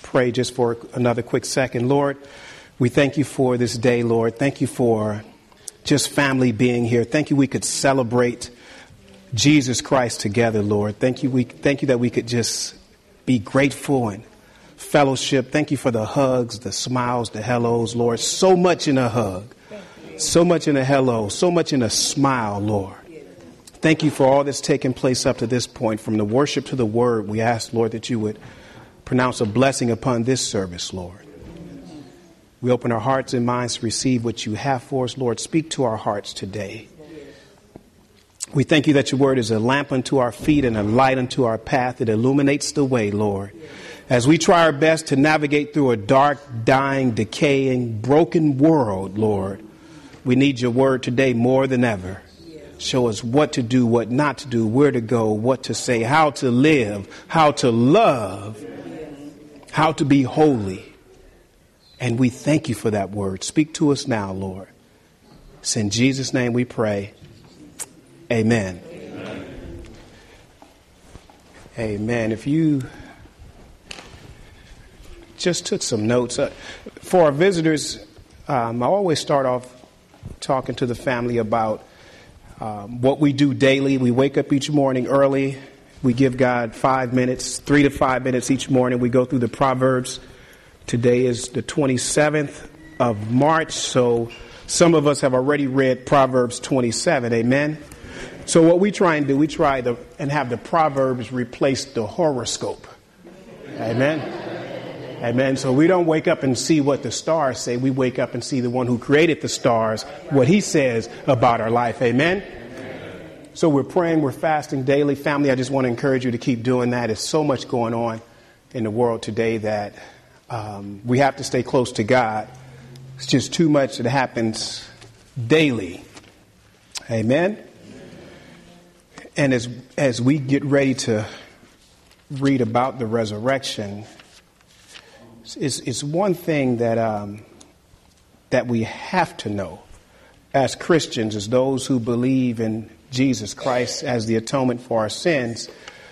pray just for another quick second. Lord, we thank you for this day, Lord. Thank you for just family being here. Thank you we could celebrate Jesus Christ together, Lord. Thank you that we could just be grateful and fellowship. Thank you for the hugs, the smiles, the hellos, Lord. So much in a hug, so much in a hello, so much in a smile, Lord. Thank you for all that's taken place up to this point, from the worship to the word. We ask, Lord, that you would pronounce a blessing upon this service, Lord. We open our hearts and minds to receive what you have for us, Lord. Speak to our hearts today. We thank you that your word is a lamp unto our feet and a light unto our path. It illuminates the way, Lord. As we try our best to navigate through a dark, dying, decaying, broken world, Lord, we need your word today more than ever. Show us what to do, what not to do, where to go, what to say, how to live, how to love, how to be holy. And we thank you for that word. Speak to us now, Lord. It's in Jesus' name we pray. Amen. Amen. Amen. If you just took some notes. For our visitors, I always start off talking to the family about what we do daily. We wake up each morning early. We give God 5 minutes, 3 to 5 minutes each morning. We go through the Proverbs. Today is the 27th of March, so some of us have already read Proverbs 27. Amen. So what we try and do, we try and have the Proverbs replace the horoscope. Amen. Amen. So we don't wake up and see what the stars say. We wake up and see the one who created the stars, what he says about our life. Amen. So we're praying, we're fasting daily. Family, I just want to encourage you to keep doing that. There's so much going on in the world today that we have to stay close to God. It's just too much that happens daily. Amen. And as we get ready to read about the resurrection, it's one thing that we have to know as Christians, as those who believe in Jesus Christ as the atonement for our sins.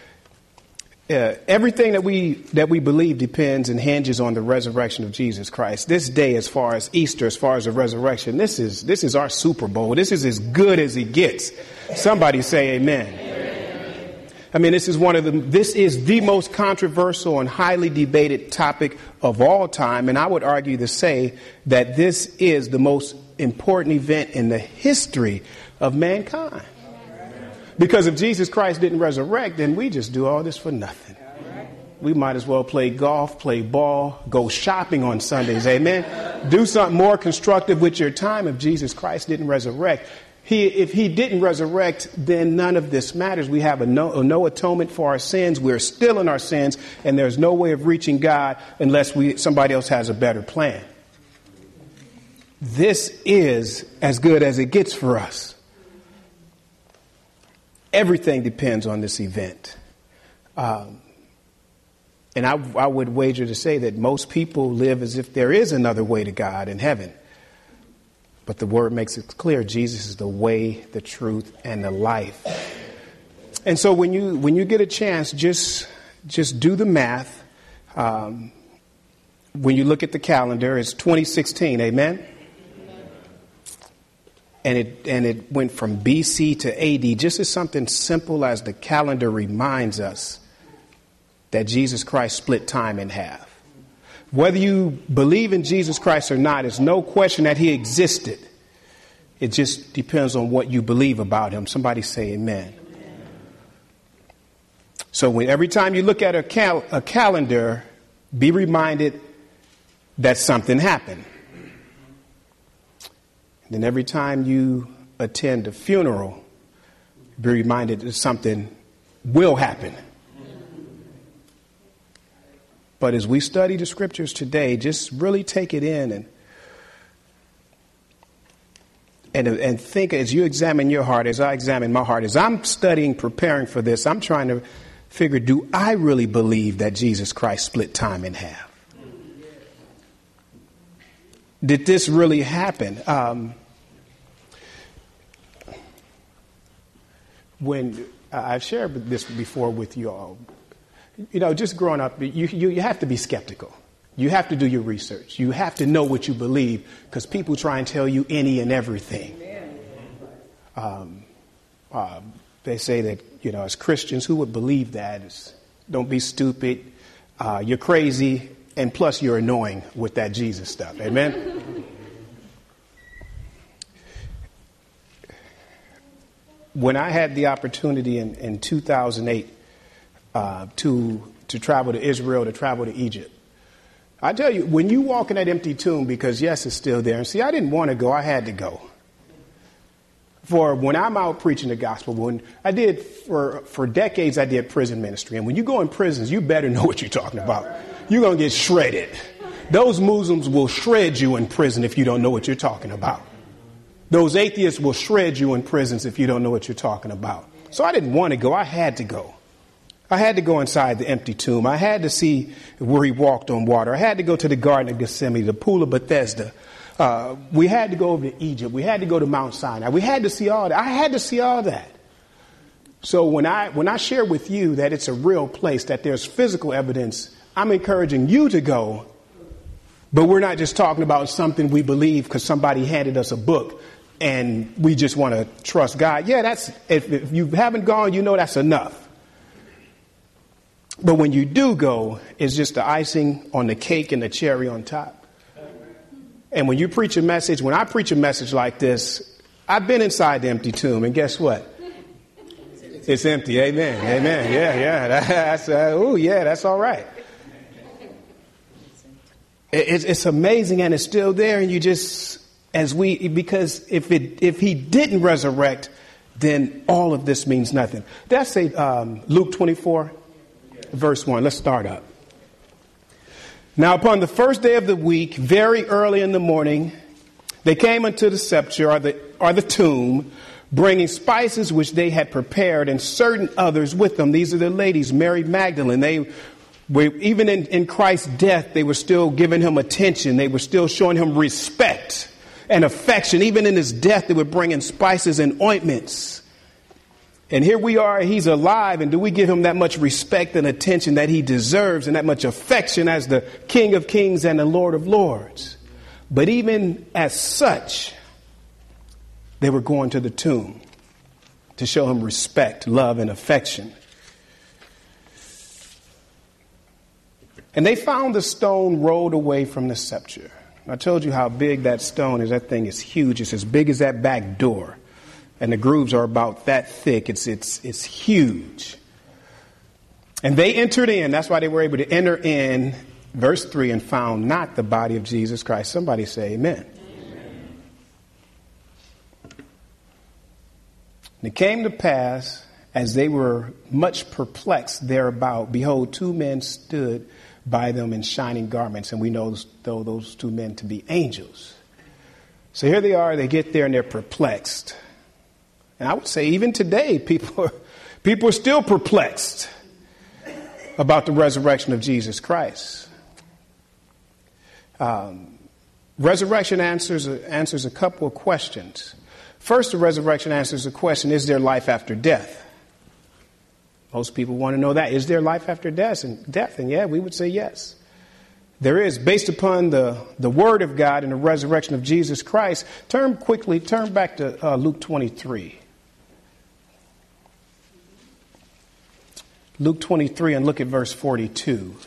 Everything that we believe depends and hinges on the resurrection of Jesus Christ. This day, as far as Easter, as far as the resurrection, this is our Super Bowl. This is as good as it gets. Somebody say amen. I mean, this is the most controversial and highly debated topic of all time. And I would argue to say that this is the most important event in the history of mankind. Because if Jesus Christ didn't resurrect, then we just do all this for nothing. We might as well play golf, play ball, go shopping on Sundays. Amen. Do something more constructive with your time if Jesus Christ didn't resurrect. If he didn't resurrect, then none of this matters. We have no atonement for our sins. We're still in our sins, and there's no way of reaching God unless somebody else has a better plan. This is as good as it gets for us. Everything depends on this event. And I would wager to say that most people live as if there is another way to God in heaven. But the word makes it clear Jesus is the way, the truth, and the life. And so when you get a chance, just do the math. When you look at the calendar, it's 2016. Amen. And it went from BC to AD, just as something simple as the calendar reminds us that Jesus Christ split time in half. Whether you believe in Jesus Christ or not, there's no question that he existed. It just depends on what you believe about him. Somebody say amen. So every time you look at a calendar, be reminded that something happened. And then every time you attend a funeral, be reminded that something will happen. But as we study the scriptures today, just really take it in and think as you examine your heart, as I examine my heart, as I'm studying, preparing for this, I'm trying to figure, do I really believe that Jesus Christ split time in half? Did this really happen? When I've shared this before with you all, just growing up, you have to be skeptical. You have to do your research. You have to know what you believe, because people try and tell you any and everything. They say that, as Christians, who would believe that? Don't be stupid. You're crazy. And plus, you're annoying with that Jesus stuff. Amen. When I had the opportunity in 2008 to travel to Israel, to travel to Egypt, I tell you, when you walk in that empty tomb, because yes, it's still there. And see, I didn't want to go. I had to go. For when I'm out preaching the gospel, when I did for decades, I did prison ministry. And when you go in prisons, you better know what you're talking about. You're going to get shredded. Those Muslims will shred you in prison if you don't know what you're talking about. Those atheists will shred you in prisons if you don't know what you're talking about. So I didn't want to go. I had to go. I had to go inside the empty tomb. I had to see where he walked on water. I had to go to the Garden of Gethsemane, the Pool of Bethesda. We had to go over to Egypt. We had to go to Mount Sinai. We had to see all that. I had to see all that. So when I share with you that it's a real place, that there's physical evidence, I'm encouraging you to go. But we're not just talking about something we believe because somebody handed us a book and we just want to trust God. Yeah, that's if you haven't gone, that's enough. But when you do go, it's just the icing on the cake and the cherry on top. And when you preach a message, when I preach a message like this, I've been inside the empty tomb, and guess what? It's empty. Amen. Amen. Yeah. That's all right. It's amazing, and it's still there. And you just, because if he didn't resurrect, then all of this means nothing. That's Luke 24, verse 1. Let's start up. Now, upon the first day of the week, very early in the morning, they came unto the sepulchre, or the tomb, bringing spices which they had prepared, and certain others with them. These are the ladies, Mary Magdalene. They were, even in Christ's death, they were still giving him attention. They were still showing him respect and affection. Even in his death, they were bringing spices and ointments. And here we are, he's alive, and do we give him that much respect and attention that he deserves, and that much affection as the King of Kings and the Lord of Lords? But even as such, they were going to the tomb to show him respect, love, and affection. And they found the stone rolled away from the sepulchre. I told you how big that stone is. That thing is huge. It's as big as that back door. And the grooves are about that thick. It's huge. And they entered in. That's why they were able to enter in, verse 3, and found not the body of Jesus Christ. Somebody say amen. Amen. And it came to pass, as they were much perplexed thereabout, behold, two men stood by them in shining garments. And we know those two men to be angels. So here they are. They get there and they're perplexed. And I would say even today, people are still perplexed about the resurrection of Jesus Christ. Resurrection answers a couple of questions. First, the resurrection answers the question, is there life after death? Most people want to know that. Is there life after death? And yeah, we would say yes. There is, based upon the word of God and the resurrection of Jesus Christ. Turn back to Luke 23. Luke 23, and look at verse 42.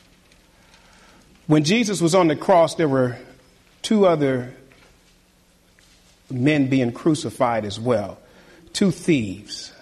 When Jesus was on the cross, there were two other men being crucified as well. Two thieves.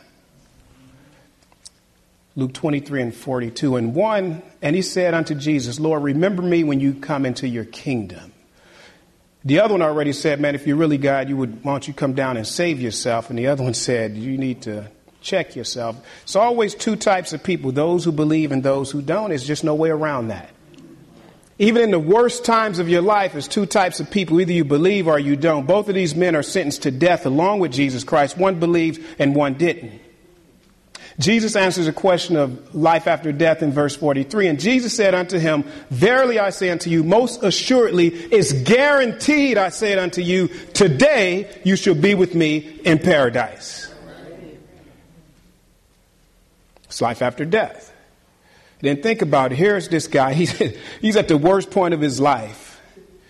Luke 23 and 42. And he said unto Jesus, Lord, remember me when you come into your kingdom. The other one already said, man, if you're really God, why don't you come down and save yourself? And the other one said, you need to check yourself. It's always two types of people, those who believe and those who don't. There's just no way around that. Even in the worst times of your life, there's two types of people. Either you believe or you don't. Both of these men are sentenced to death along with Jesus Christ. One believed and one didn't. Jesus answers a question of life after death in verse 43. And Jesus said unto him, verily I say unto you, most assuredly, it's guaranteed, I say it unto you, today you shall be with me in paradise. It's life after death. Then think about it. Here's this guy. He's at the worst point of his life.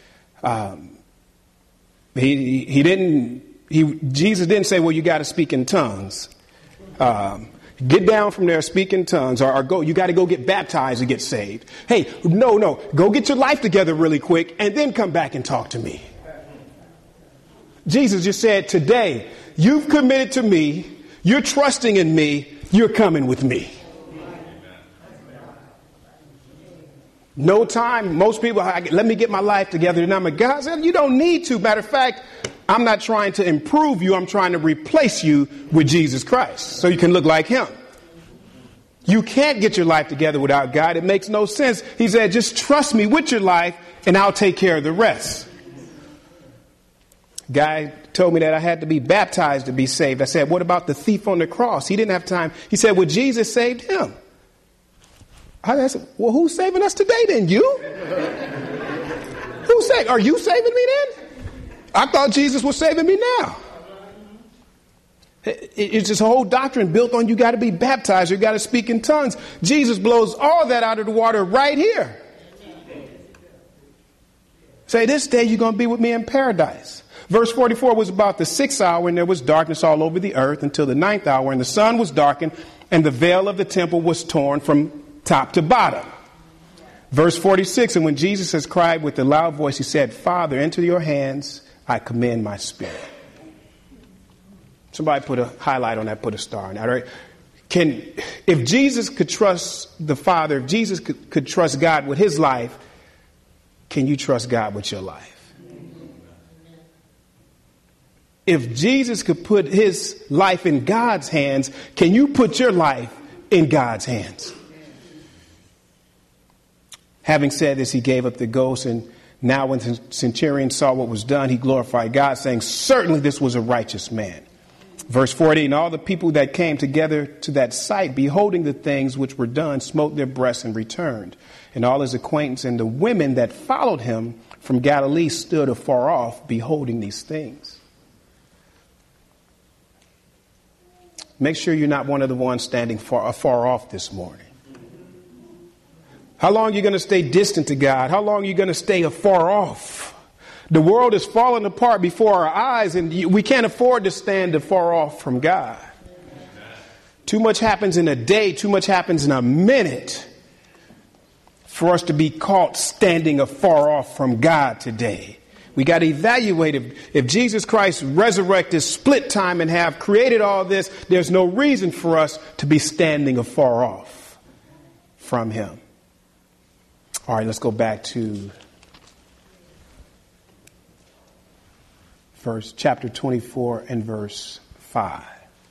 Jesus didn't say, well, you got to speak in tongues. Get down from there, speak in tongues, or go. You got to go get baptized to get saved. Hey, no. Go get your life together really quick and then come back and talk to me. Jesus just said, today, you've committed to me. You're trusting in me. You're coming with me. No time. Most people, let me get my life together. And I'm like, God said, you don't need to. Matter of fact, I'm not trying to improve you. I'm trying to replace you with Jesus Christ so you can look like him. You can't get your life together without God. It makes no sense. He said, just trust me with your life and I'll take care of the rest. Guy told me that I had to be baptized to be saved. I said, what about the thief on the cross? He didn't have time. He said, well, Jesus saved him. I said, well, who's saving us today then? You? Who's saving? Are you saving me then? I thought Jesus was saving me now. It's this whole doctrine built on you got to be baptized. You got to speak in tongues. Jesus blows all that out of the water right here. Say, this day you're going to be with me in paradise. Verse 44 was about the 6th hour, and there was darkness all over the earth until the 9th hour, and the sun was darkened, and the veil of the temple was torn from top to bottom. Verse 46, and when Jesus has cried with a loud voice, he said, Father, into your hands I commend my spirit. Somebody put a highlight on that, put a star on that. Right? If Jesus could trust the Father, if Jesus could trust God with his life, can you trust God with your life? If Jesus could put his life in God's hands, can you put your life in God's hands? Having said this, he gave up the ghost, and now when the centurion saw what was done, he glorified God, saying, certainly this was a righteous man. Verse 40, and all the people that came together to that sight, beholding the things which were done, smote their breasts and returned. And all his acquaintance and the women that followed him from Galilee stood afar off, beholding these things. Make sure you're not one of the ones standing afar off this morning. How long are you going to stay distant to God? How long are you going to stay afar off? The world is falling apart before our eyes, and we can't afford to stand afar off from God. Too much happens in a day. Too much happens in a minute for us to be caught standing afar off from God today. We got to evaluate if Jesus Christ resurrected, split time in half, created all this, there's no reason for us to be standing afar off from him. All right, let's go back to chapter 24 and verse 5.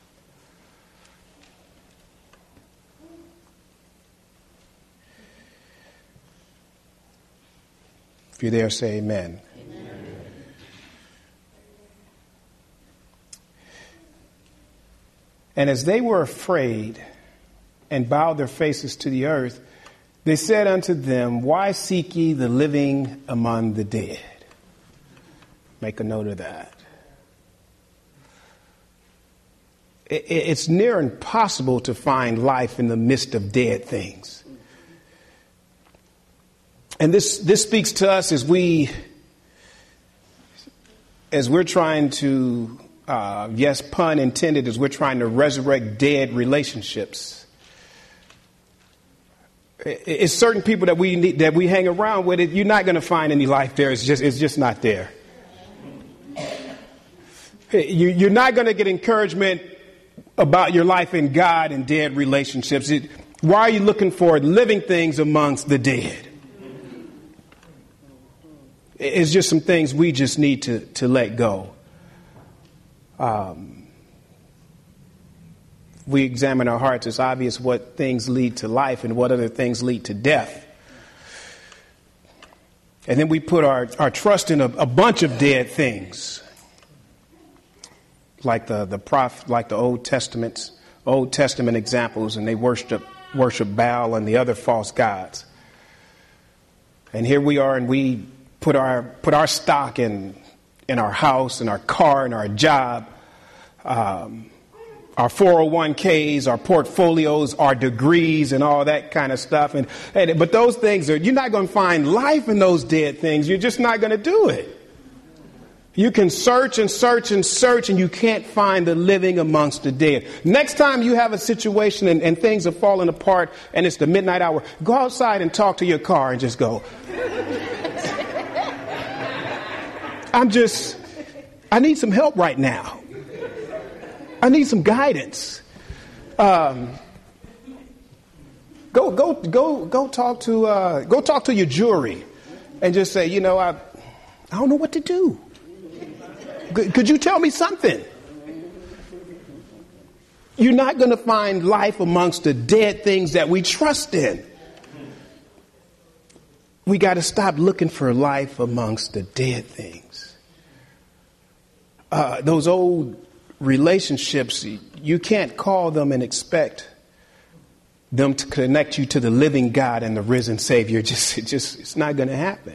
If you're there, say amen. And as they were afraid and bowed their faces to the earth, they said unto them, why seek ye the living among the dead? Make a note of that. It's near impossible to find life in the midst of dead things. And this speaks to us as we're trying to, yes, pun intended, as we're trying to resurrect dead relationships. It's certain people that we hang around with. You're not going to find any life there. It's just not there. You're not going to get encouragement about your life in God and dead relationships. Why are you looking for living things amongst the dead? It's just some things we just need to let go. We examine our hearts, it's obvious what things lead to life and what other things lead to death. And then we put our trust in a bunch of dead things, like the Old Testament examples, and they worship Baal and the other false gods. And here we are, and we put our stock in our house, in our car, in our job, our 401ks, our portfolios, our degrees, and all that kind of stuff. But those things you're not going to find life in those dead things. You're just not going to do it. You can search and search and search, and you can't find the living amongst the dead. Next time you have a situation and things are falling apart and it's the midnight hour, go outside and talk to your car and just go, I need some help right now. I need some guidance. Go talk to your jury and just say, I don't know what to do. Could you tell me something? You're not going to find life amongst the dead things that we trust in. We got to stop looking for life amongst the dead things. Those old relationships, you can't call them and expect them to connect you to the living God and the risen Savior. It's not going to happen.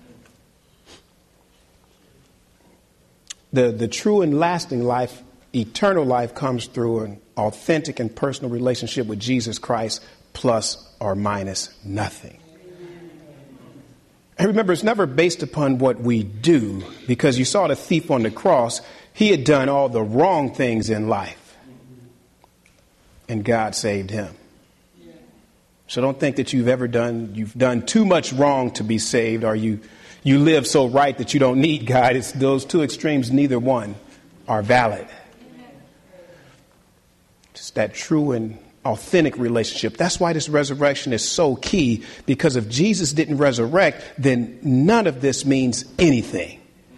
The true and lasting life, eternal life, comes through an authentic and personal relationship with Jesus Christ, plus or minus nothing. And remember, it's never based upon what we do, because you saw the thief on the cross. He had done all the wrong things in life, and God saved him. So don't think that you've done too much wrong to be saved, or you live so right that you don't need God. It's those two extremes, neither one are valid. Just that true and authentic relationship. That's why this resurrection is so key, because if Jesus didn't resurrect, then none of this means anything.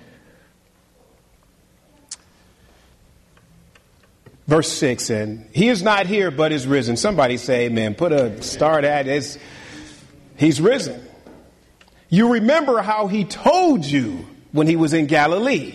Verse 6, and he is not here, but is risen. Somebody say amen. Put a star to that. He's risen. You remember how he told you when he was in Galilee.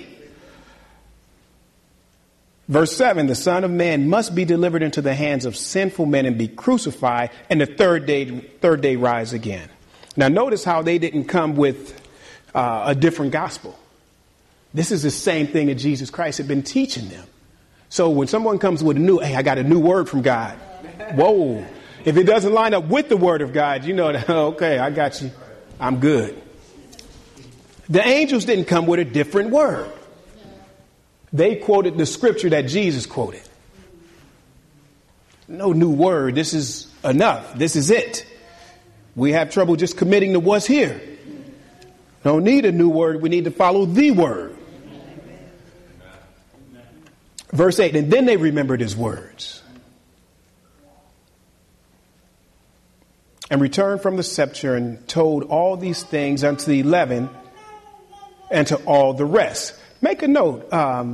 Verse 7, the Son of Man must be delivered into the hands of sinful men and be crucified, and the third day rise again. Now notice how they didn't come with a different gospel. This is the same thing that Jesus Christ had been teaching them. So when someone comes with I got a new word from God. Whoa. If it doesn't line up with the word of God, you know that, okay, I got you. I'm good. The angels didn't come with a different word. They quoted the scripture that Jesus quoted. No new word. This is enough. This is it. We have trouble just committing to what's here. Don't need a new word. We need to follow the word. Verse 8, and then they remembered his words and returned from the sepulchre and told all these things unto the 11 and to all the rest. Make a note.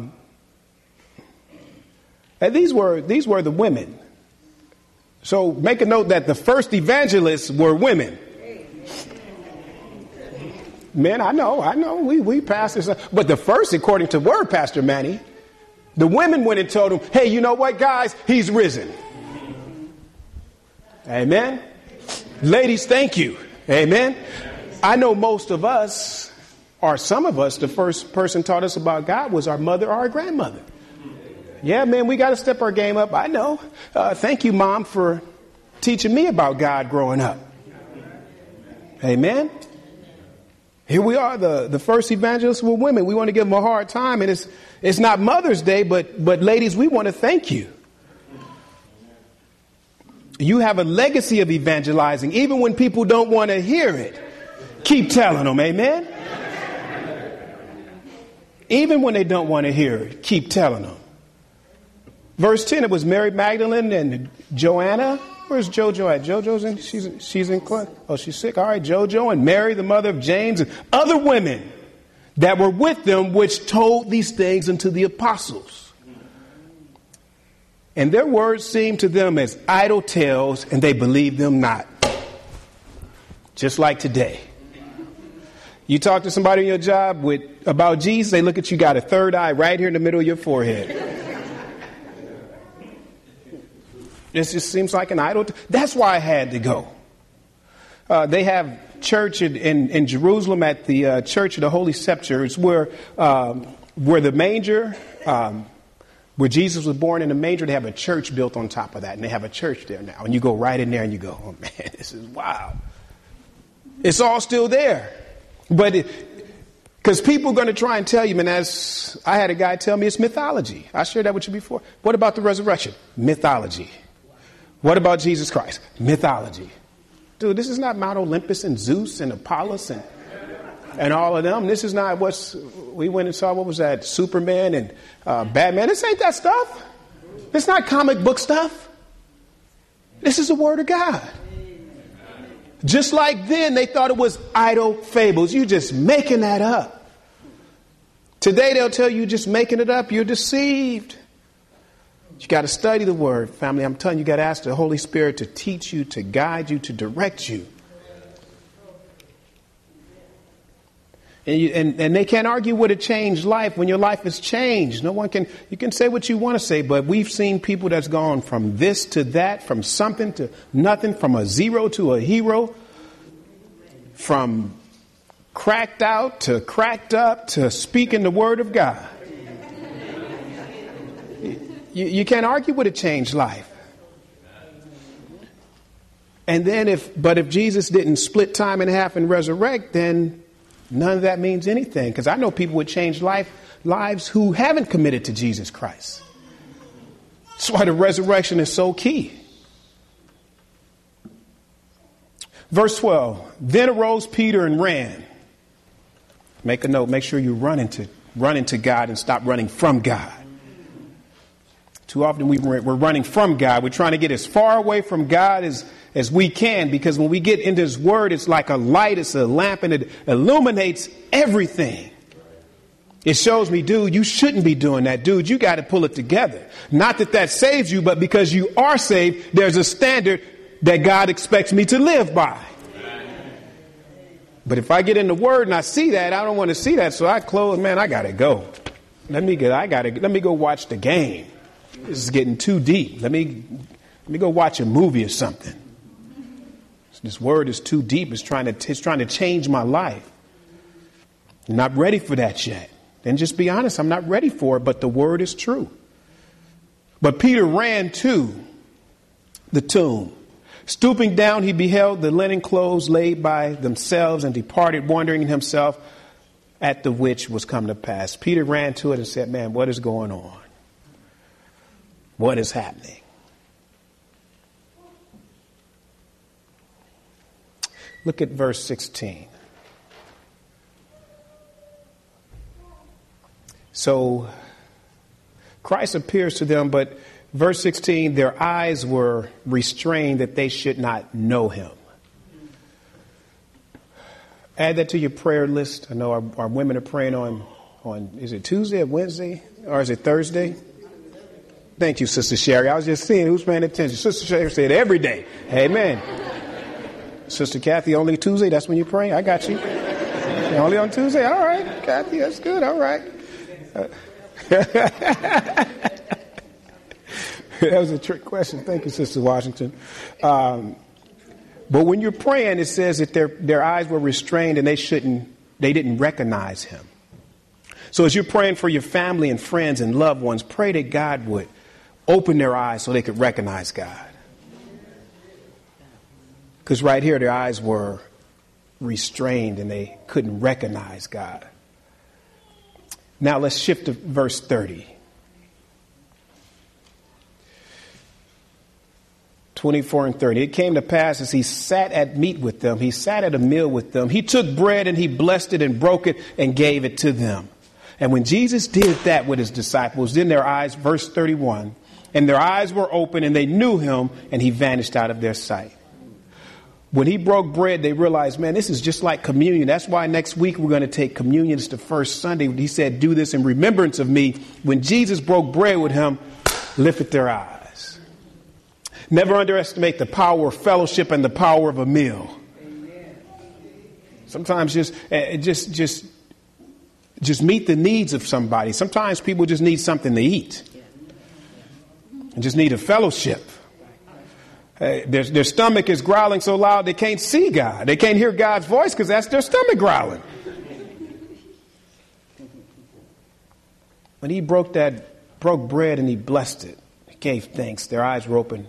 And these were the women. So make a note that the first evangelists were women. Men, I know. We pastors. But the first, according to word, Pastor Manny, the women went and told him, hey, you know what, guys? He's risen. Amen. Ladies, thank you. Amen. I know most of us, or some of us, the first person taught us about God was our mother or our grandmother. Yeah, man, we got to step our game up. I know. Thank you, Mom, for teaching me about God growing up. Amen. Here we are, the first evangelists were women. We want to give them a hard time, and it's not Mother's Day, but ladies, we want to thank you. You have a legacy of evangelizing, even when people don't want to hear it. Keep telling them, amen? Even when they don't want to hear it, keep telling them. Verse 10, it was Mary Magdalene and Joanna. Where's Jojo at? Jojo's in, she's in class. Oh, she's sick. All right, Jojo and Mary, the mother of James, and other women that were with them, which told these things unto the apostles. And their words seemed to them as idle tales, and they believed them not. Just like today. You talk to somebody on your job about Jesus, they look at you, got a third eye right here in the middle of your forehead. This just seems like an idle. That's why I had to go. They have church in Jerusalem at the Church of the Holy Sepulchre. It's where the manger, Where Jesus was born in a manger, they have a church built on top of that. And they have a church there now. And you go right in there and you go, oh, man, this is wild. It's all still there. But because people are going to try and tell you, man, as I had a guy tell me, it's mythology. I shared that with you before. What about the resurrection? Mythology. What about Jesus Christ? Mythology. Dude, this is not Mount Olympus and Zeus and Apollos and all of them. This is not we went and saw, what was that? Superman and Batman. This ain't that stuff. It's not comic book stuff. This is the word of God. Just like then, they thought it was idle fables. You just making that up. Today, they'll tell you just making it up. You're deceived. You got to study the word, family. I'm telling you, you got to ask the Holy Spirit to teach you, to guide you, to direct you. And they can't argue with a changed life when your life is changed. No one can. You can say what you want to say, but we've seen people that's gone from this to that, from something to nothing, from a zero to a hero, from cracked out to cracked up to speaking the word of God. You can't argue with a changed life. And then if Jesus didn't split time in half and resurrect, then none of that means anything, because I know people with changed lives who haven't committed to Jesus Christ. That's why the resurrection is so key. Verse 12, then arose Peter and ran. Make a note, make sure you run into God and stop running from God. Too often we're running from God. We're trying to get as far away from God as we can, because when we get into his word, it's like a light, it's a lamp, and it illuminates everything. It shows me, dude, you shouldn't be doing that. Dude, you got to pull it together. Not that saves you, but because you are saved, there's a standard that God expects me to live by. But if I get in the word and I see that, I don't want to see that. So I close, man, I got to go. Let me go watch the game. This is getting too deep. Let me go watch a movie or something. This word is too deep. It's trying to change my life. I'm not ready for that yet. Then just be honest. I'm not ready for it, but the word is true. But Peter ran to the tomb. Stooping down, he beheld the linen clothes laid by themselves and departed, wondering in himself at the which was come to pass. Peter ran to it and said, man, what is going on? What is happening? Look at verse 16. So Christ appears to them, but verse 16, their eyes were restrained that they should not know him. Add that to your prayer list. I know our women are praying on, is it Tuesday or Wednesday? Or is it Thursday? Thank you, Sister Sherry. I was just seeing who's paying attention. Sister Sherry said every day. Amen. Sister Kathy, only Tuesday? That's when you pray? I got you. Only on Tuesday? All right. Kathy, that's good. All right. That was a trick question. Thank you, Sister Washington. But when you're praying, it says that their eyes were restrained and they didn't recognize him. So as you're praying for your family and friends and loved ones, pray that God would open their eyes so they could recognize God. Because right here, their eyes were restrained and they couldn't recognize God. Now let's shift to verse 30. 24 and 30. It came to pass as he sat at meat with them, he sat at a meal with them. He took bread and he blessed it and broke it and gave it to them. And when Jesus did that with his disciples, then their eyes, verse 31, and their eyes were open and they knew him and he vanished out of their sight. When he broke bread, they realized, man, this is just like communion. That's why next week we're going to take communion. It's the first Sunday. He said, do this in remembrance of me. When Jesus broke bread with him, lifted their eyes. Never underestimate the power of fellowship and the power of a meal. Sometimes just meet the needs of somebody. Sometimes people just need something to eat and just need a fellowship. Their stomach is growling so loud they can't see God. They can't hear God's voice because that's their stomach growling. When he broke that broke bread and he blessed it. He gave thanks. Their eyes were open.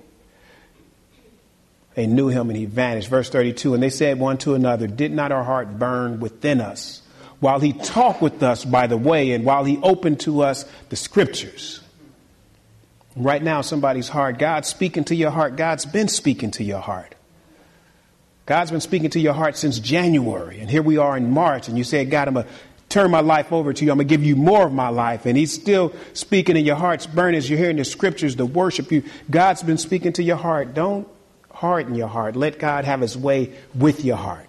They knew him and he vanished. Verse 32, and they said one to another, did not our heart burn within us while he talked with us by the way and while he opened to us the scriptures? Right now, somebody's heart, God's speaking to your heart. God's been speaking to your heart. God's been speaking to your heart since January. And here we are in March. And you say, God, I'm going to turn my life over to you. I'm going to give you more of my life. And he's still speaking in your heart's burning as you're hearing the scriptures to worship you. God's been speaking to your heart. Don't harden your heart. Let God have his way with your heart.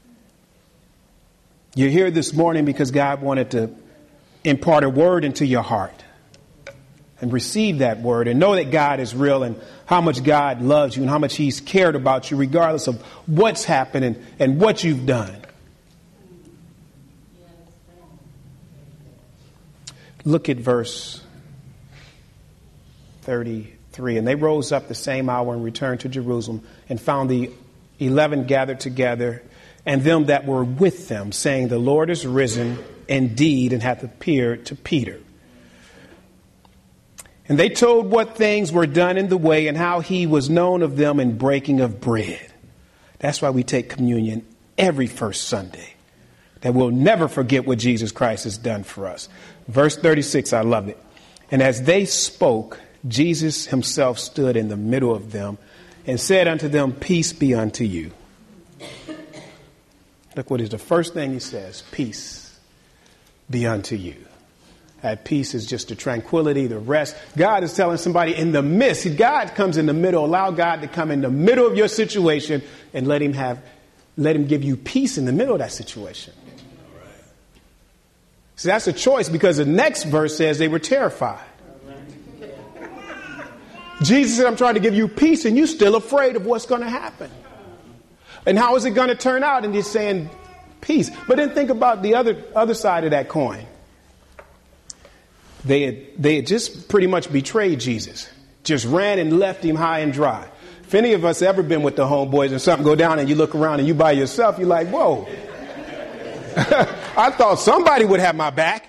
You're here this morning because God wanted to impart a word into your heart. And receive that word and know that God is real and how much God loves you and how much he's cared about you regardless of what's happened and what you've done. Look at verse 33. And they rose up the same hour and returned to Jerusalem and found the 11 gathered together and them that were with them, saying, the Lord is risen indeed and hath appeared to Peter. And they told what things were done in the way and how he was known of them in breaking of bread. That's why we take communion every first Sunday. That we'll never forget what Jesus Christ has done for us. Verse 36, I love it. And as they spoke, Jesus himself stood in the middle of them and said unto them, peace be unto you. Look what is the first thing he says. Peace be unto you. That peace is just the tranquility, the rest. God is telling somebody in the midst. See, God comes in the middle. Allow God to come in the middle of your situation and let him give you peace in the middle of that situation. See, that's a choice because the next verse says they were terrified. Jesus said, I'm trying to give you peace and you're still afraid of what's going to happen. And how is it going to turn out? And he's saying peace. But then think about the other side of that coin. They had just pretty much betrayed Jesus, just ran and left him high and dry. If any of us ever been with the homeboys and something go down and you look around and you by yourself, you're like, whoa, I thought somebody would have my back.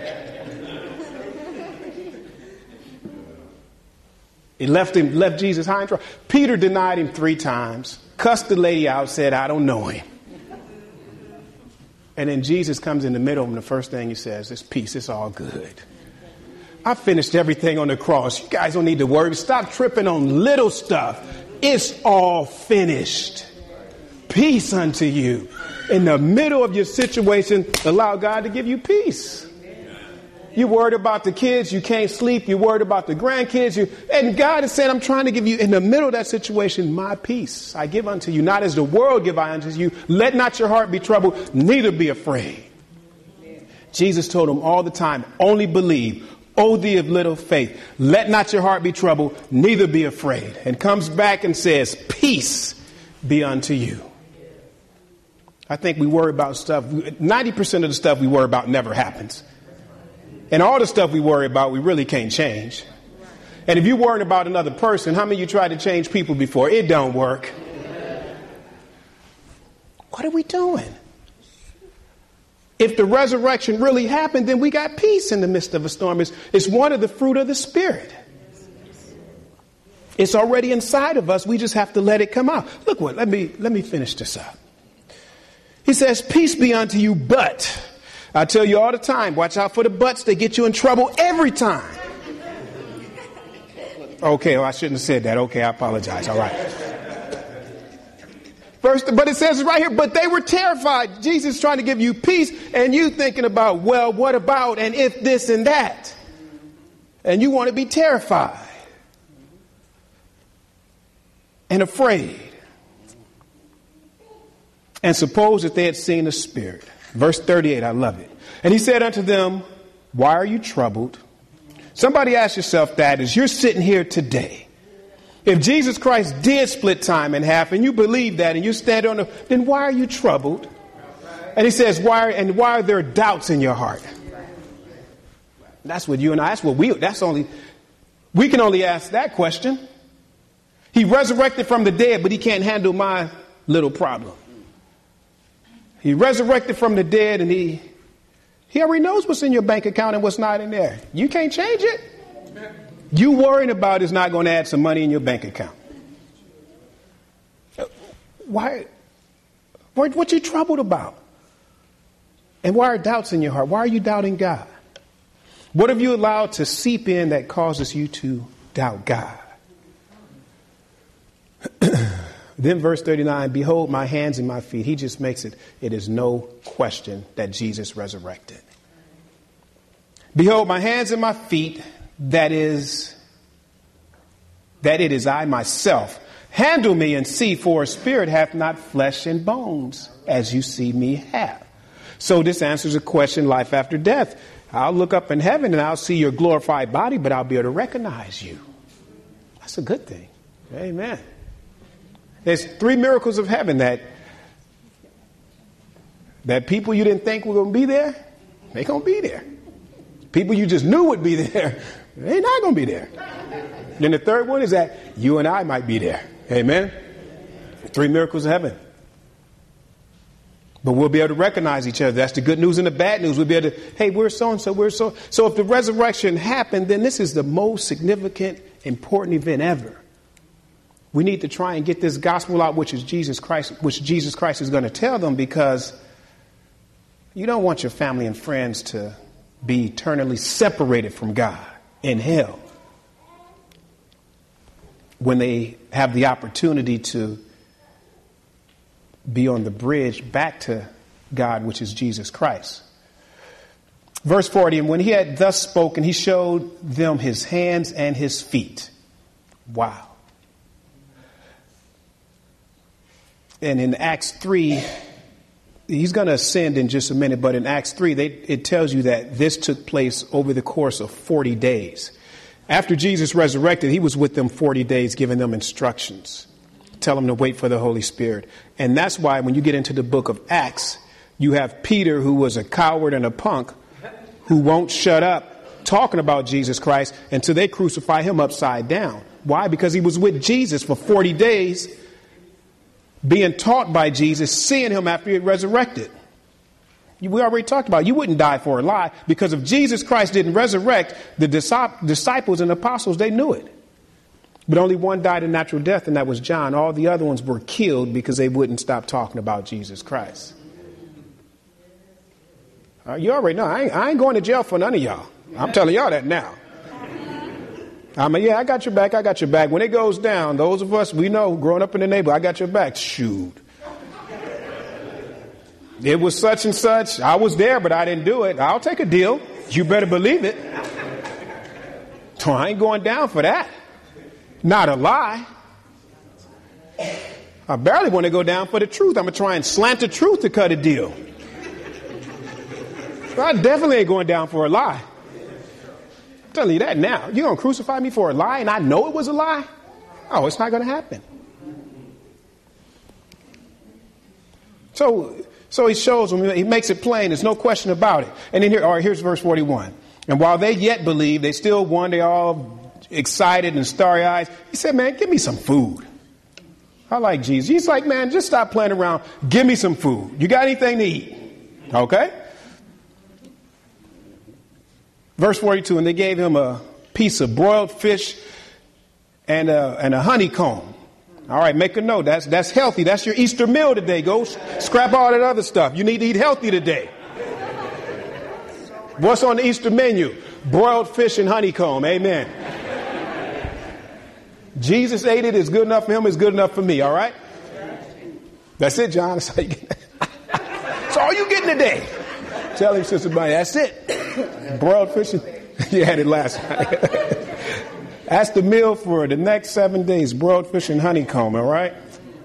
He left Jesus high and dry. Peter denied him 3 times, cussed the lady out, said, I don't know him. And then Jesus comes in the middle and the first thing he says is peace. It's all good. I finished everything on the cross. You guys don't need to worry. Stop tripping on little stuff. It's all finished. Peace unto you. In the middle of your situation, allow God to give you peace. You're worried about the kids. You can't sleep. You're worried about the grandkids. And God is saying, I'm trying to give you in the middle of that situation, my peace. I give unto you, not as the world give I unto you. Let not your heart be troubled, neither be afraid. Jesus told them all the time, only believe. O thee of little faith, let not your heart be troubled, neither be afraid. And comes back and says, peace be unto you. I think we worry about stuff. 90% of the stuff we worry about never happens. And all the stuff we worry about, we really can't change. And if you're worrying about another person, how many of you tried to change people before? It don't work. What are we doing? If the resurrection really happened, then we got peace in the midst of a storm. It's one of the fruit of the Spirit. It's already inside of us. We just have to let it come out. Look what, let me finish this up. He says, peace be unto you, but I tell you all the time, watch out for the buts. They get you in trouble every time. Okay, well, I shouldn't have said that. Okay, I apologize. All right. First, but it says right here, but they were terrified. Jesus is trying to give you peace and you thinking about, well, what about and if this and that? And you want to be terrified and afraid. And suppose that they had seen a spirit. Verse 38, I love it. And he said unto them, why are you troubled? Somebody ask yourself that as you're sitting here today. If Jesus Christ did split time in half and you believe that and you stand on it, then why are you troubled? And he says, why are there doubts in your heart? That's what you and I, we can only ask that question. He resurrected from the dead, but he can't handle my little problem. He resurrected from the dead and he already knows what's in your bank account and what's not in there. You can't change it. You worrying about is not going to add some money in your bank account. Why? What you troubled about? And why are doubts in your heart? Why are you doubting God? What have you allowed to seep in that causes you to doubt God? Then verse 39, behold my hands and my feet. He just makes it is no question that Jesus resurrected. Behold my hands and my feet, that it is I myself. Handle me and see, for a spirit hath not flesh and bones, as you see me have. So this answers a question, life after death. I'll look up in heaven and I'll see your glorified body, but I'll be able to recognize you. That's a good thing. Amen. There's 3 miracles of heaven that people you didn't think were going to be there, they're going to be there. People you just knew would be there, they're not going to be there. Then the third one is that you and I might be there. Amen. 3 miracles of heaven. But we'll be able to recognize each other. That's the good news and the bad news. We'll be able to, hey, we're so-and-so, we're so. So if the resurrection happened, then this is the most significant, important event ever. We need to try and get this gospel out, which Jesus Christ is going to tell them, because you don't want your family and friends to be eternally separated from God in hell when they have the opportunity to be on the bridge back to God, which is Jesus Christ. Verse 40, and when he had thus spoken, he showed them his hands and his feet. Wow. And in Acts 3, he's going to ascend in just a minute, but in Acts 3, it tells you that this took place over the course of 40 days. After Jesus resurrected, he was with them 40 days, giving them instructions. Tell them to wait for the Holy Spirit. And that's why when you get into the book of Acts, you have Peter, who was a coward and a punk, who won't shut up talking about Jesus Christ until they crucify him upside down. Why? Because he was with Jesus for 40 days, being taught by Jesus, seeing him after he had resurrected. We already talked about it. You wouldn't die for a lie, because if Jesus Christ didn't resurrect, the disciples and apostles, they knew it. But only one died a natural death, and that was John. All the other ones were killed because they wouldn't stop talking about Jesus Christ. You already know. I ain't going to jail for none of y'all. I'm telling y'all that now. Yeah, I got your back. I got your back. When it goes down, those of us, we know, growing up in the neighborhood, I got your back. Shoot. It was such and such. I was there, but I didn't do it. I'll take a deal. You better believe it. So I ain't going down for that. Not a lie. I barely want to go down for the truth. I'm going to try and slant the truth to cut a deal. I definitely ain't going down for a lie. I'm telling you that now. You're going to crucify me for a lie and I know it was a lie? Oh, it's not going to happen. So he shows them, he makes it plain. There's no question about it. And then here's verse 41. And while they yet believe, they still won. They all excited and starry eyes. He said, man, give me some food. I like Jesus. He's like, man, just stop playing around. Give me some food. You got anything to eat? Okay. Verse 42, and they gave him a piece of broiled fish and a honeycomb. All right, make a note. That's healthy. That's your Easter meal today. Go scrap all that other stuff. You need to eat healthy today. What's on the Easter menu? Broiled fish and honeycomb. Amen. Jesus ate it. It's good enough for him. It's good enough for me. All right. That's it, John. That's all you getting today. Tell him, Sister Bunny, that's it. Broiled fish. You had it last night. That's the meal for the next 7 days. Broiled fish and honeycomb. All right.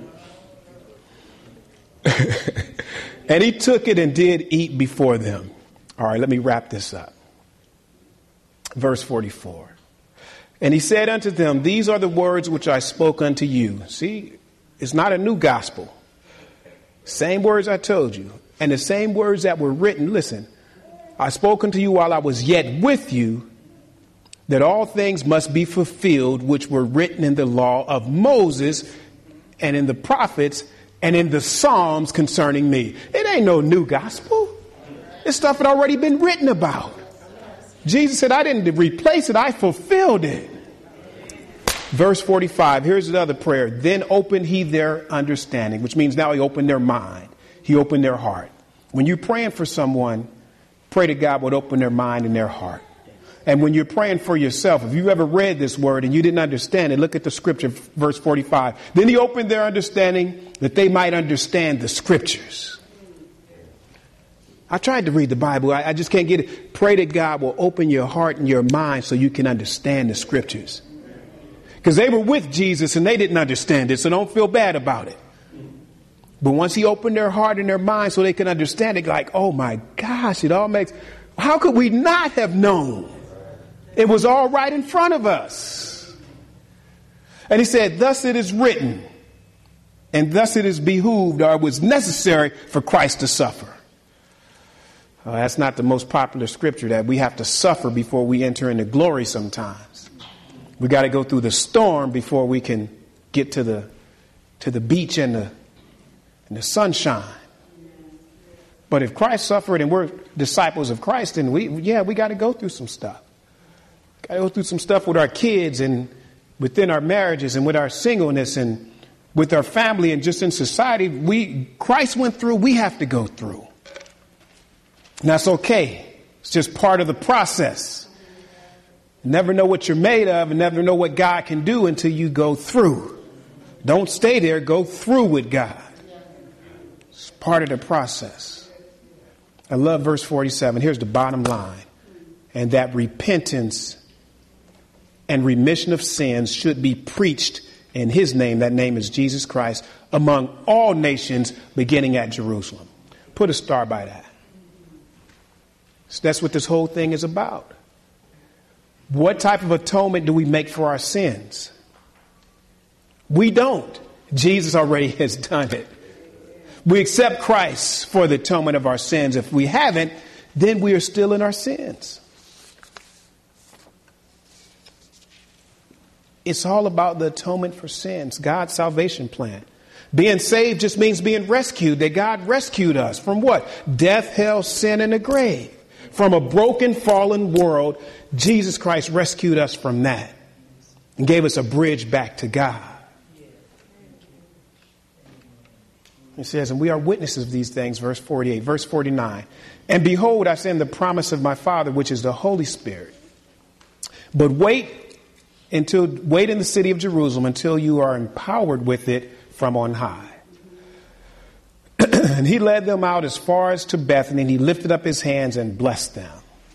And he took it and did eat before them. All right, let me wrap this up. Verse 44. And he said unto them, these are the words which I spoke unto you. See, it's not a new gospel. Same words I told you. And the same words that were written. Listen, I spoke unto you while I was yet with you, that all things must be fulfilled which were written in the law of Moses and in the prophets and in the Psalms concerning me. It ain't no new gospel. This stuff had already been written about. Jesus said, I didn't replace it. I fulfilled it. Verse 45. Here's another prayer. Then opened he their understanding, which means now he opened their mind. He opened their heart. When you're praying for someone, pray that God would open their mind and their heart. And when you're praying for yourself, if you've ever read this word and you didn't understand it, look at the scripture, verse 45. Then he opened their understanding that they might understand the scriptures. I tried to read the Bible. I just can't get it. Pray that God will open your heart and your mind so you can understand the scriptures. Because they were with Jesus and they didn't understand it, so don't feel bad about it. But once he opened their heart and their mind so they can understand it, like, oh my gosh, it all makes, how could we not have known? It was all right in front of us. And he said, thus it is written, and thus it is behooved, or it was necessary for Christ to suffer. That's not the most popular scripture, that we have to suffer before we enter into glory sometimes. We got to go through the storm before we can get to the beach and the sunshine. But if Christ suffered and we're disciples of Christ, then we got to go through some stuff. Got to go through some stuff with our kids and within our marriages and with our singleness and with our family and just in society. Christ went through, we have to go through. And that's okay. It's just part of the process. Never know what you're made of and never know what God can do until you go through. Don't stay there. Go through with God. It's part of the process. I love verse 47. Here's the bottom line. And that repentance and remission of sins should be preached in his name. That name is Jesus Christ, among all nations, beginning at Jerusalem. Put a star by that. So that's what this whole thing is about. What type of atonement do we make for our sins? We don't. Jesus already has done it. We accept Christ for the atonement of our sins. If we haven't, then we are still in our sins. It's all about the atonement for sins, God's salvation plan. Being saved just means being rescued, that God rescued us from what? Death, hell, sin, and the grave. From a broken, fallen world, Jesus Christ rescued us from that and gave us a bridge back to God. He says, and we are witnesses of these things, verse 48, verse 49. And behold, I send the promise of my Father, which is the Holy Spirit. But wait in the city of Jerusalem until you are empowered with it from on high. And he led them out as far as to Bethany, and he lifted up his hands and blessed them.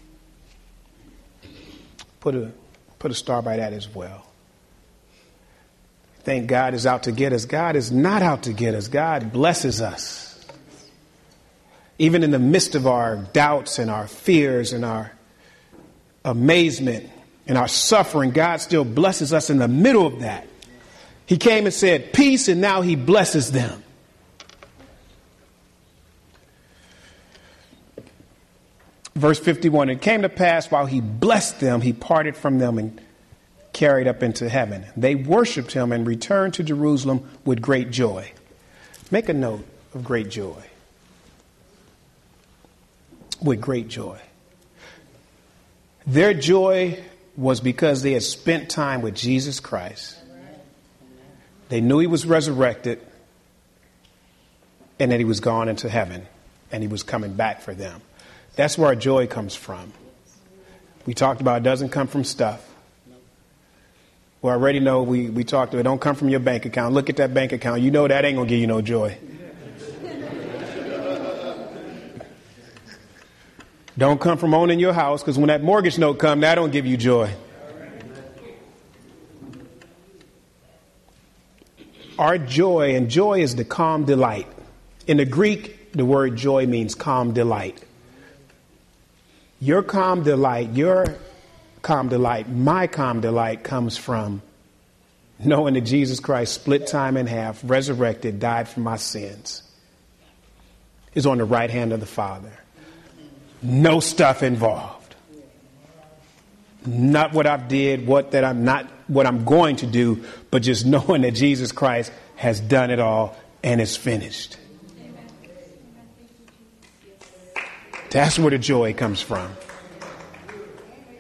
Put a star by that as well. Think God is out to get us. God is not out to get us. God blesses us. Even in the midst of our doubts and our fears and our amazement and our suffering, God still blesses us in the middle of that. He came and said, peace, and now he blesses them. Verse 51, it came to pass while he blessed them, he parted from them and carried up into heaven. They worshiped him and returned to Jerusalem with great joy. Make a note of great joy. With great joy. Their joy was because they had spent time with Jesus Christ. They knew he was resurrected and that he was gone into heaven and he was coming back for them. That's where our joy comes from. We talked about it doesn't come from stuff. Well, I already know we talked about it don't come from your bank account. Look at that bank account. You know that ain't going to give you no joy. Don't come from owning your house, because when that mortgage note comes, that don't give you joy. Our joy, and joy is the calm delight. In the Greek, the word joy means calm delight. Your calm delight, my calm delight comes from knowing that Jesus Christ split time in half, resurrected, died for my sins, is on the right hand of the Father. No stuff involved. Not what I've did, what I'm going to do, but just knowing that Jesus Christ has done it all and is finished. That's where the joy comes from.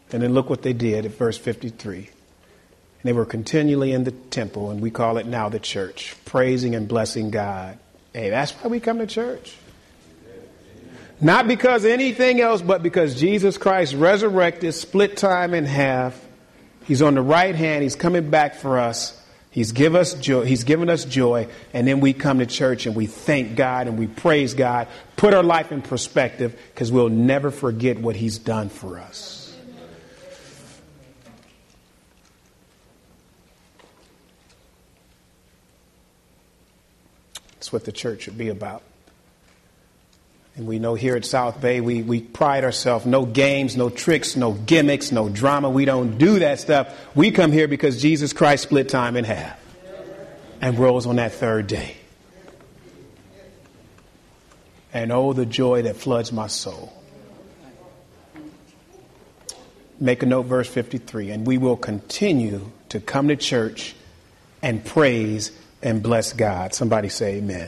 And then look what they did at verse 53. And they were continually in the temple, and we call it now the church, praising and blessing God. Hey, that's why we come to church. Not because of anything else, but because Jesus Christ resurrected, split time in half. He's on the right hand. He's coming back for us. He's given us joy. And then we come to church and we thank God and we praise God, put our life in perspective, because we'll never forget what he's done for us. That's what the church should be about. And we know here at South Bay, we pride ourselves. No games, no tricks, no gimmicks, no drama. We don't do that stuff. We come here because Jesus Christ split time in half and rose on that third day. And oh, the joy that floods my soul. Make a note, verse 53. And we will continue to come to church and praise and bless God. Somebody say amen.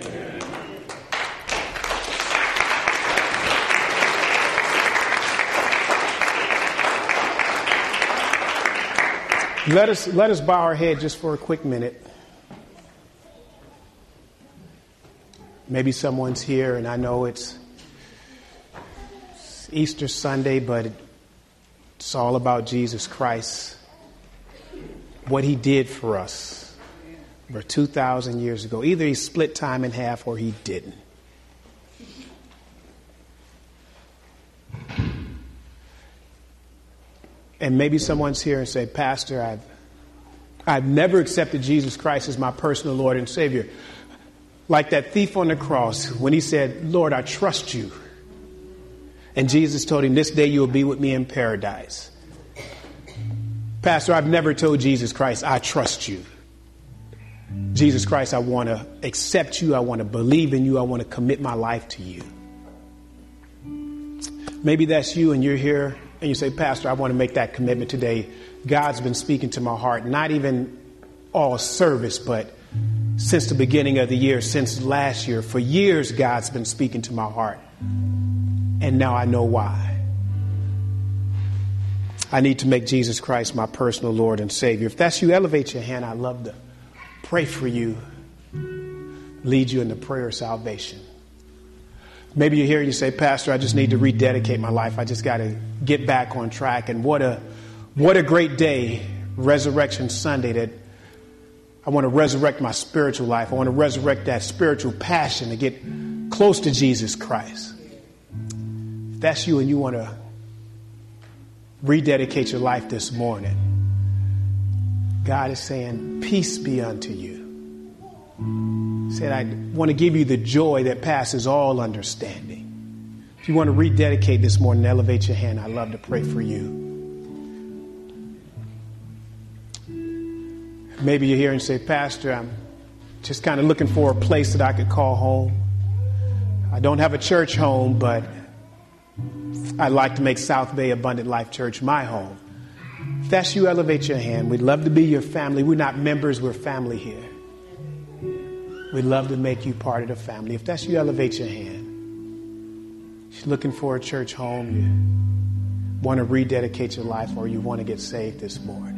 Let us bow our head just for a quick minute. Maybe someone's here, and I know it's Easter Sunday, but it's all about Jesus Christ. What he did for us over 2,000 years ago. Either he split time in half or he didn't. And maybe someone's here and say, Pastor, I've never accepted Jesus Christ as my personal Lord and Savior. Like that thief on the cross when he said, Lord, I trust you. And Jesus told him, this day you will be with me in paradise. Pastor, I've never told Jesus Christ, I trust you. Jesus Christ, I want to accept you. I want to believe in you. I want to commit my life to you. Maybe that's you and you're here. And you say, Pastor, I want to make that commitment today. God's been speaking to my heart, not even all service, but since the beginning of the year, since last year. For years, God's been speaking to my heart. And now I know why. I need to make Jesus Christ my personal Lord and Savior. If that's you, elevate your hand. I'd love to pray for you, lead you in the prayer of salvation. Maybe you're here and you say, Pastor, I just need to rededicate my life. I just got to get back on track. And what a great day, Resurrection Sunday, that I want to resurrect my spiritual life. I want to resurrect that spiritual passion to get close to Jesus Christ. If that's you and you want to rededicate your life this morning, God is saying, peace be unto you. He said, I want to give you the joy that passes all understanding. If you want to rededicate this morning, elevate your hand. I'd love to pray for you. Maybe you're here and say, Pastor, I'm just kind of looking for a place that I could call home. I don't have a church home, but I'd like to make South Bay Abundant Life Church my home. If that's you, elevate your hand. We'd love to be your family. We're not members, we're family here. We'd love to make you part of the family. If that's you, elevate your hand. If you're looking for a church home, you want to rededicate your life, or you want to get saved this morning.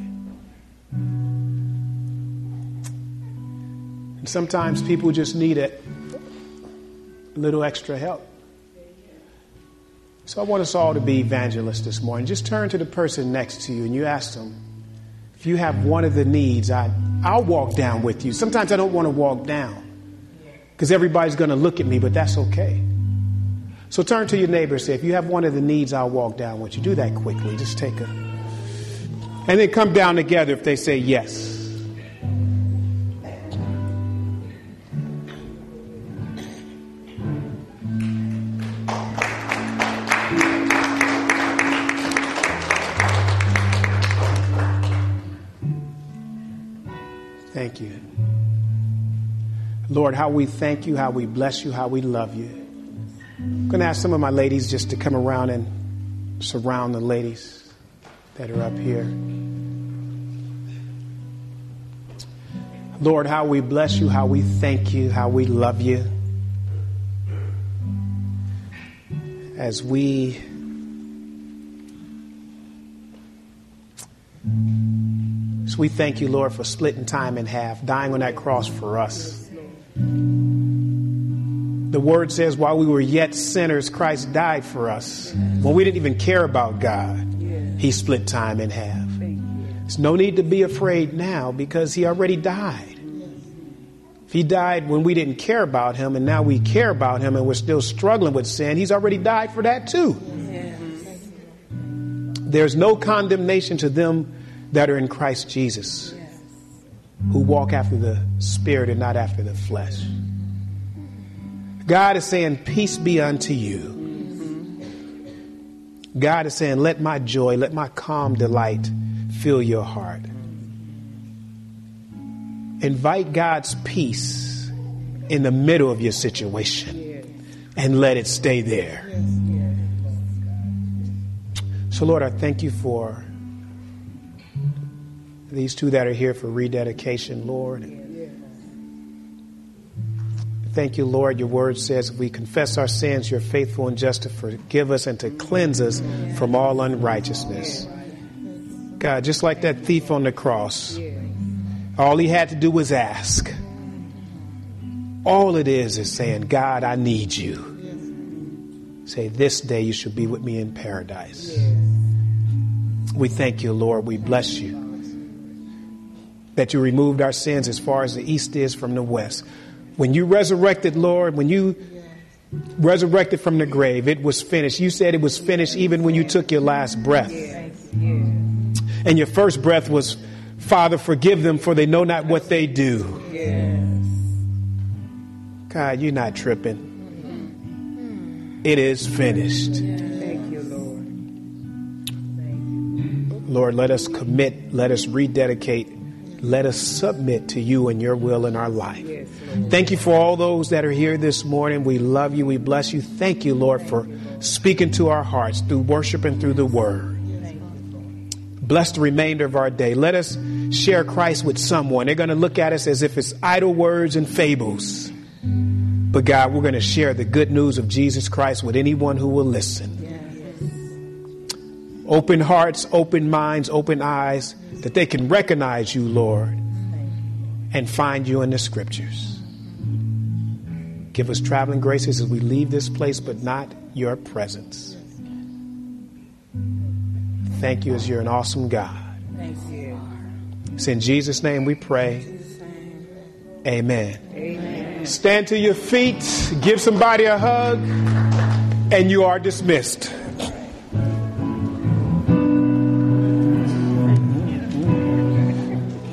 And sometimes people just need a little extra help. So I want us all to be evangelists this morning. Just turn to the person next to you and you ask them, if you have one of the needs, I'll walk down with you. Sometimes I don't want to walk down because everybody's going to look at me, but that's okay. So turn to your neighbor and say, if you have one of the needs, I'll walk down with you. Do that quickly. Just take and then come down together if they say yes. Thank you. Lord, how we thank you, how we bless you, how we love you. I'm going to ask some of my ladies just to come around and surround the ladies that are up here. Lord, how we bless you, how we thank you, how we love you. As we So we thank you, Lord, for splitting time in half, dying on that cross for us. The word says while we were yet sinners, Christ died for us. When we didn't even care about God, he split time in half. There's no need to be afraid now because he already died. If he died when we didn't care about him and now we care about him and we're still struggling with sin, he's already died for that too. There's no condemnation to them that are in Christ Jesus, who walk after the Spirit and not after the flesh. God is saying, peace be unto you. God is saying, let my joy, let my calm delight fill your heart. Invite God's peace in the middle of your situation and let it stay there. So, Lord, I thank you for these two that are here for rededication, Lord. Thank you, Lord. Your word says if we confess our sins, you're faithful and just to forgive us and to cleanse us from all unrighteousness. God, just like that thief on the cross, all he had to do was ask. All it is saying, God, I need you. Say, this day you shall be with me in paradise. We thank you, Lord. We bless you that you removed our sins as far as the east is from the west. When you resurrected, Lord, when you resurrected from the grave, it was finished. You said it was finished even when you took your last breath. And your first breath was, Father, forgive them, for they know not what they do. God, you're not tripping. It is finished. Thank you, Lord. Lord, let us commit, let us rededicate, let us submit to you and your will in our life. Thank you for all those that are here this morning. We love you. We bless you. Thank you, Lord, for speaking to our hearts through worship and through the word. Bless the remainder of our day. Let us share Christ with someone. They're going to look at us as if it's idle words and fables. But God, we're going to share the good news of Jesus Christ with anyone who will listen. Open hearts, open minds, open eyes, that they can recognize you, Lord, and find you in the scriptures. Give us traveling graces as we leave this place, but not your presence. Thank you as you're an awesome God. Thank you. It's in Jesus' name we pray. Amen. Amen. Stand to your feet, give somebody a hug, and you are dismissed.